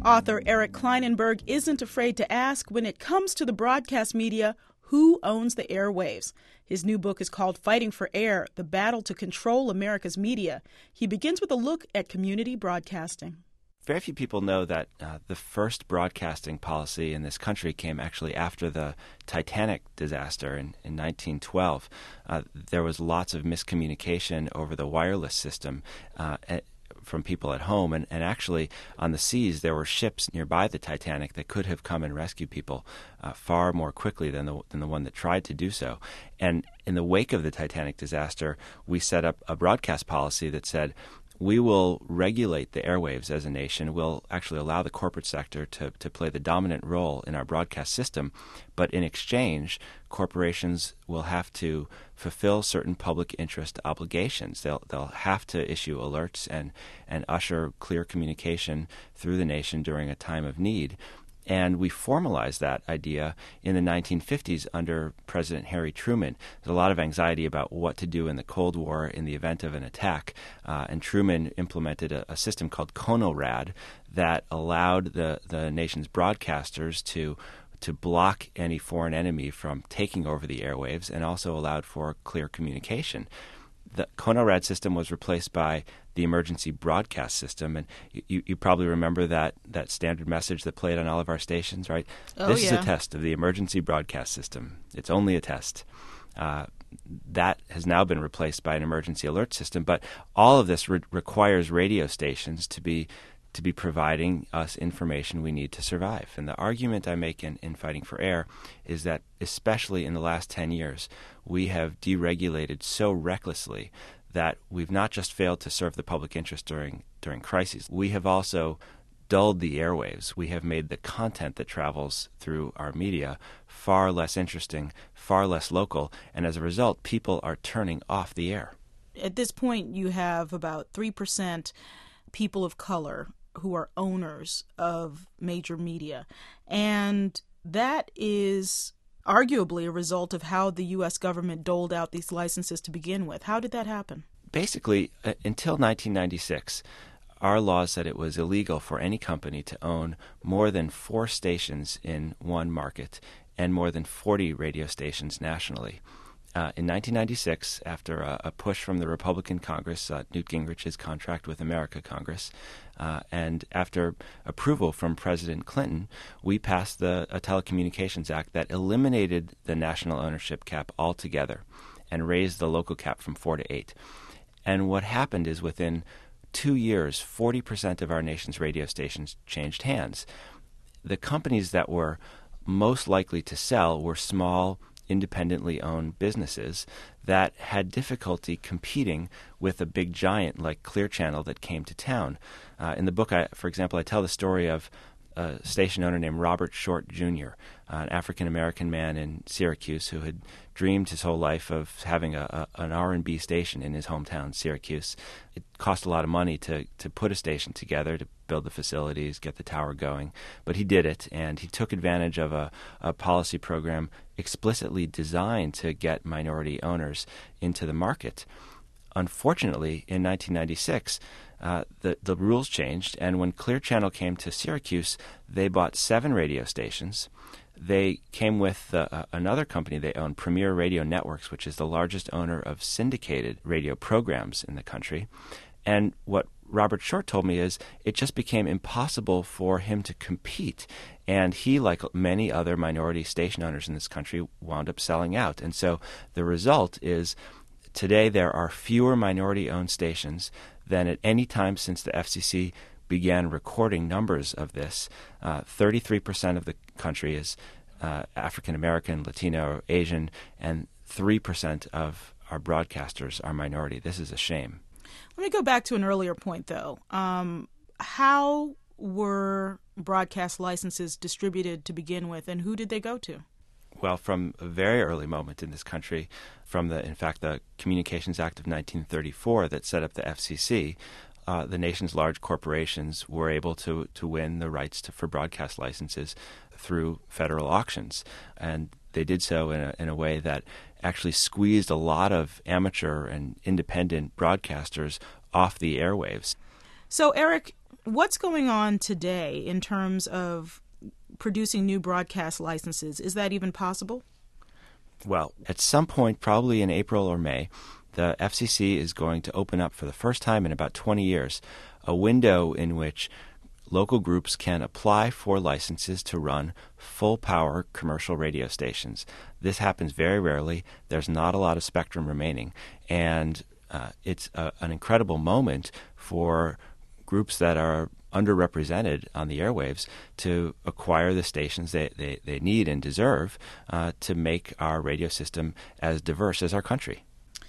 Author Eric Klinenberg isn't afraid to ask, when it comes to the broadcast media, who owns the airwaves? His new book is called Fighting for Air, The Battle to Control America's Media. He begins with a look at community broadcasting. Very few people know that the first broadcasting policy in this country came actually after the Titanic disaster in 1912. There was lots of miscommunication over the wireless system from people at home, and actually on the seas there were ships nearby the Titanic that could have come and rescued people far more quickly than the one that tried to do so. And in the wake of the Titanic disaster, we set up a broadcast policy that said, we will regulate the airwaves as a nation. We'll actually allow the corporate sector to play the dominant role in our broadcast system. But in exchange, corporations will have to fulfill certain public interest obligations. They'll have to issue alerts and usher clear communication through the nation during a time of need. And we formalized that idea in the 1950s under President Harry Truman. There's a lot of anxiety about what to do in the Cold War in the event of an attack. And Truman implemented a system called CONORAD that allowed the nation's broadcasters to block any foreign enemy from taking over the airwaves, and also allowed for clear communication. The CONORAD system was replaced by the emergency broadcast system, and you probably remember that standard message that played on all of our stations, right? This is a test of the emergency broadcast system. It's only a test. That has now been replaced by an emergency alert system, but all of this requires radio stations to be providing us information we need to survive. And the argument I make in Fighting for Air is that, especially in the last 10 years, we have deregulated so recklessly that we've not just failed to serve the public interest during crises. We have also dulled the airwaves. We have made the content that travels through our media far less interesting, far less local, and as a result, people are turning off the air. At this point, you have about 3% people of color who are owners of major media, and that is arguably a result of how the U.S. government doled out these licenses to begin with. How did that happen? Basically, until 1996, our laws said it was illegal for any company to own more than 4 stations in one market and more than 40 radio stations nationally. In 1996, after a push from the Republican Congress, Newt Gingrich's Contract with America Congress, and after approval from President Clinton, we passed a Telecommunications Act that eliminated the national ownership cap altogether and raised the local cap from 4 to 8. And what happened is, within 2 years, 40% of our nation's radio stations changed hands. The companies that were most likely to sell were small, independently owned businesses that had difficulty competing with a big giant like Clear Channel that came to town. In the book, for example, I tell the story of a station owner named Robert Short Jr., an African-American man in Syracuse who had dreamed his whole life of having an R&B station in his hometown, Syracuse. It cost a lot of money to put a station together, to build the facilities, get the tower going. But he did it, and he took advantage of a policy program explicitly designed to get minority owners into the market. Unfortunately, in 1996, the rules changed, and when Clear Channel came to Syracuse, they bought 7 radio stations. They came with another company they own, Premier Radio Networks, which is the largest owner of syndicated radio programs in the country. And what Robert Short told me is it just became impossible for him to compete. And he, like many other minority station owners in this country, wound up selling out. And so the result is today there are fewer minority-owned stations than at any time since the FCC began recording numbers of this. 33% of the country is African-American, Latino, or Asian, and 3% of our broadcasters are minority. This is a shame. Let me go back to an earlier point, though. How were broadcast licenses distributed to begin with, and who did they go to? Well, from a very early moment in this country, from the Communications Act of 1934 that set up the FCC, the nation's large corporations were able to win the rights for broadcast licenses through federal auctions. And they did so in a way that actually squeezed a lot of amateur and independent broadcasters off the airwaves. So, Eric, What's going on today in terms of producing new broadcast licenses? Is that even possible? Well, at some point, probably in April or May, the FCC is going to open up for the first time in about 20 years a window in which local groups can apply for licenses to run full-power commercial radio stations. This happens very rarely. There's not a lot of spectrum remaining, and it's an incredible moment for groups that are underrepresented on the airwaves to acquire the stations they need and deserve to make our radio system as diverse as our country.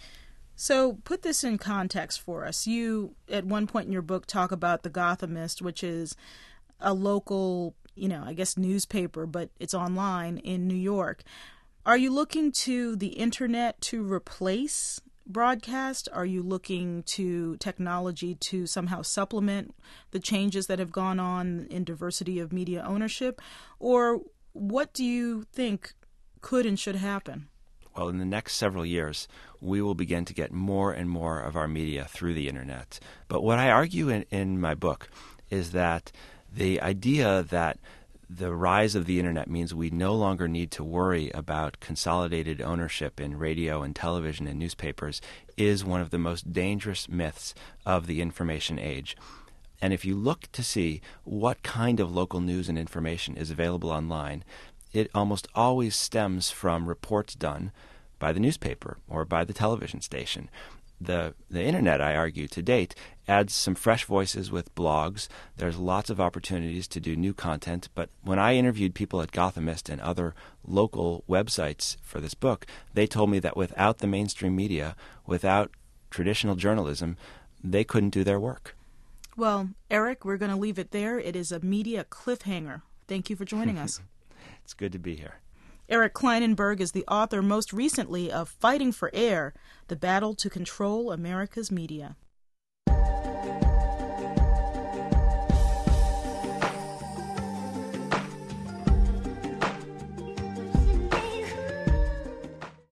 So put this in context for us. You, at one point in your book, talk about the Gothamist, which is a local, I guess newspaper, but it's online in New York. Are you looking to the internet to replace broadcast? Are you looking to technology to somehow supplement the changes that have gone on in diversity of media ownership? Or what do you think could and should happen? Well, in the next several years, we will begin to get more and more of our media through the internet. But what I argue in my book is that the idea that the rise of the internet means we no longer need to worry about consolidated ownership in radio and television and newspapers is one of the most dangerous myths of the information age. And if you look to see what kind of local news and information is available online, it almost always stems from reports done by the newspaper or by the television station. The internet, I argue, to date, adds some fresh voices with blogs. There's lots of opportunities to do new content. But when I interviewed people at Gothamist and other local websites for this book, they told me that without the mainstream media, without traditional journalism, they couldn't do their work. Well, Eric, we're going to leave it there. It is a media cliffhanger. Thank you for joining us. It's good to be here. Eric Klinenberg is the author most recently of Fighting for Air, The Battle to Control America's Media.